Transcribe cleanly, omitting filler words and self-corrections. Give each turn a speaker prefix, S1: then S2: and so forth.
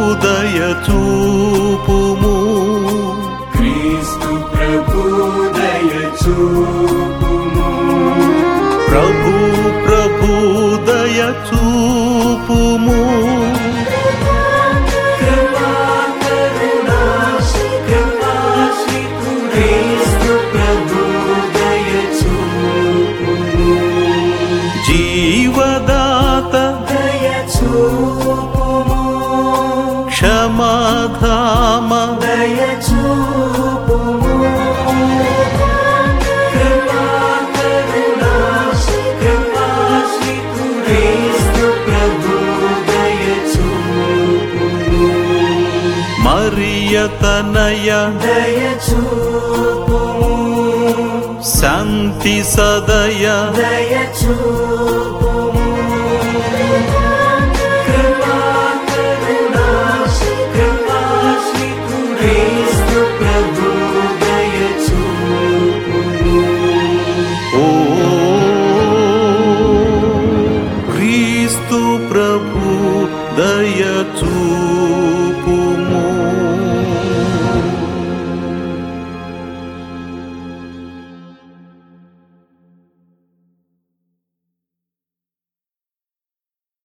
S1: దయచూపుము.
S2: క్రీస్తు ప్రభు దయచూపుము.
S1: ప్రభు ప్రభు దయచూపుము.
S2: క్రీస్తు ప్రభు దయచూపుము.
S1: జీవదాత
S2: దయచూపుము.
S1: క్షమాధామ
S2: దయచూపుము. క్రీస్తు ప్రభు దయచూపుము.
S1: మరియ తనయ
S2: దయచూపుము.
S1: శాంతి సదయ
S2: దయచూపుము. క్రీస్తు ప్రభు దయచూపుము.
S1: ఓ క్రీస్తు ప్రభు దయచూపుము.